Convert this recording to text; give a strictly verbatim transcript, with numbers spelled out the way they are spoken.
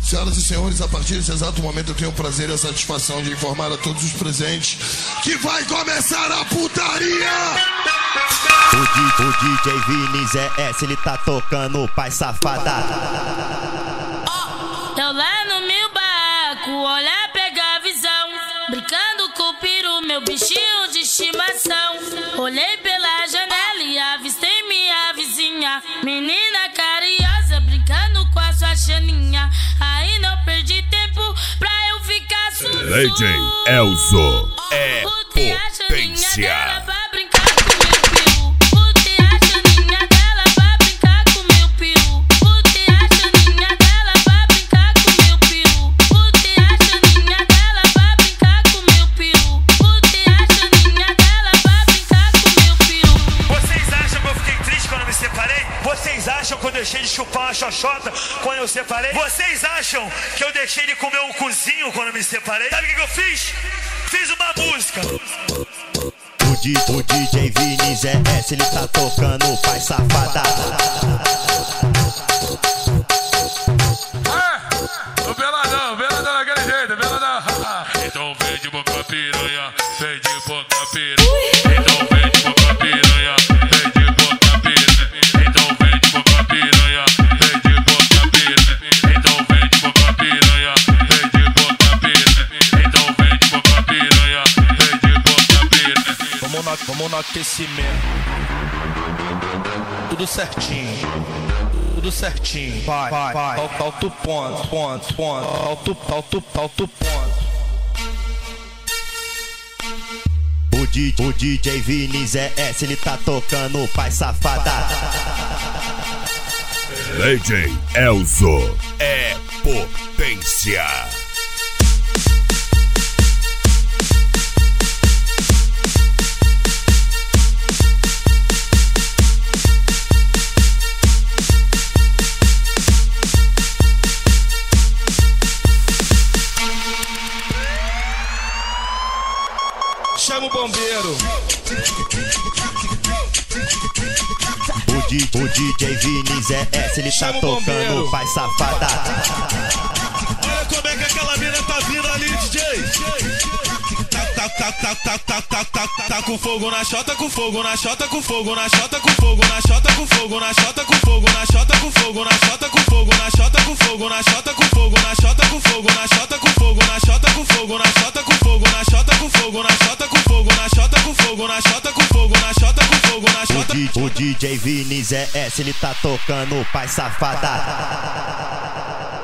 Senhoras e senhores, a partir desse exato momento eu tenho o prazer e a satisfação de informar a todos os presentes que vai começar a putaria! O, D, o D J Vinícius é S, ele tá tocando pai safada. Eu lá no meu barraco, olhar, pegar a visão, brincando com o peru, meu bichinho de estimação. Olhei pela janela e avistei minha vizinha, menina carinhosa, brincando com a sua chaninha. Aí não perdi tempo pra eu ficar sussurro. D J Elzo é potência. Vocês acham que eu deixei de chupar uma xoxota quando eu separei? Vocês acham que eu deixei de comer um cozinho quando eu me separei? Sabe o que, que eu fiz? Fiz uma música. O, D, o D J Vinícius é S, ele tá tocando pai safada. Ah, o Beladão, o Beladão daquele jeito, o Beladão. Então vem de boca piranha, vem de boca piranha. Então vem de boca piranha, vem de boca piranha. Então vem de boca piranha, vem de boca piranha. Então vem de boca piranha, vem de boca piranha. Então vem de boca piranha, vem de boca piranha. Vamos no, vamos no aquecimento. Tudo certinho. Tudo certinho. Vai, vai, vai. Alto o ponto, ponto, ponto. Alto, alto, alto ponto. O, D, o D J Vinícius é S, ele tá tocando pai safada. D J Elzo é potência. Chama o bombeiro. O, D, o D J Vinícius é S, ele tá tocando pai safada. Olha como é que aquela mina tá vindo ali, D J. Tá, tá, tá, tá, tá, tá, tá, tá, tá com fogo na chota, com fogo na chota, com fogo na chota, com fogo na chota, com fogo na chota, com fogo na chota, com fogo na chota, com fogo na chota, com fogo na chota, com fogo na chota, com fogo na chota, com fogo na chota, com fogo na chota, com fogo na chota, com fogo na chota, com fogo na chota, com fogo na chota, com fogo na chota, com fogo na chota. O D J Vinícius é S, ele tá tocando pai safada.